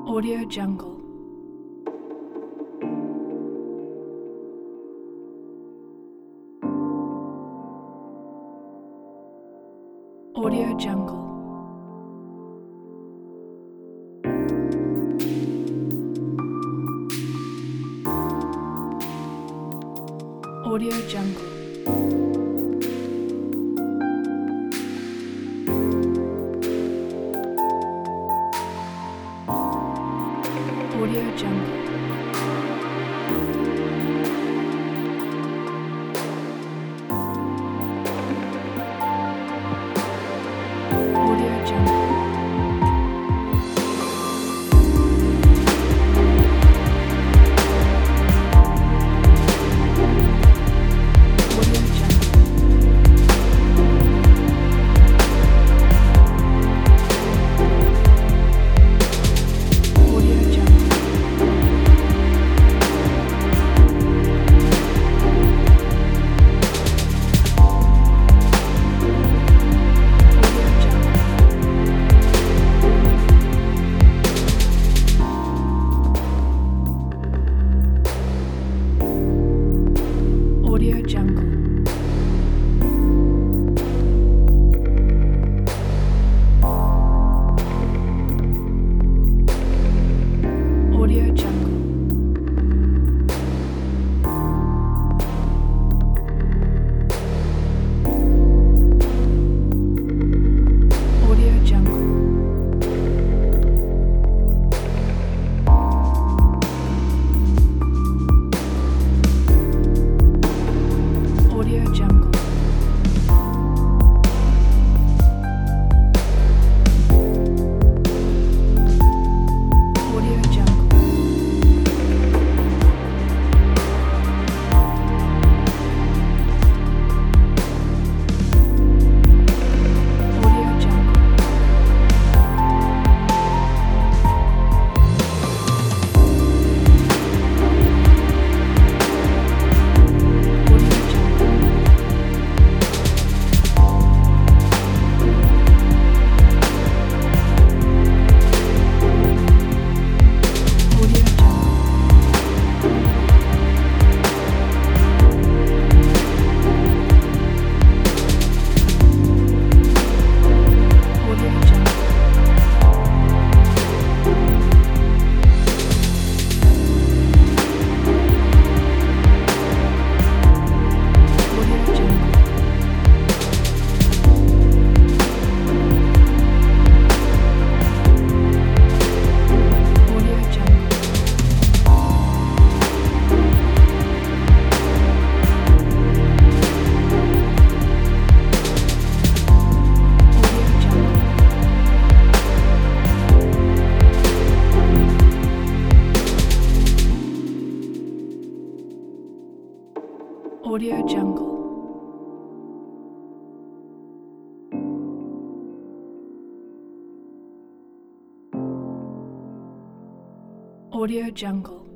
Audio Jungle. Audio Jungle. Audio Jungle. Audio Jungle. Audio Jungle. Audio Jungle. Audio Jungle. Audio Jungle. Audio Jungle. Audio Jungle. Audio Jungle. Audio Jungle. Audio Jungle. Audio Jungle. Audio Jungle. Audio Jungle. Audio Jungle. Audio Jungle. Audio Jungle.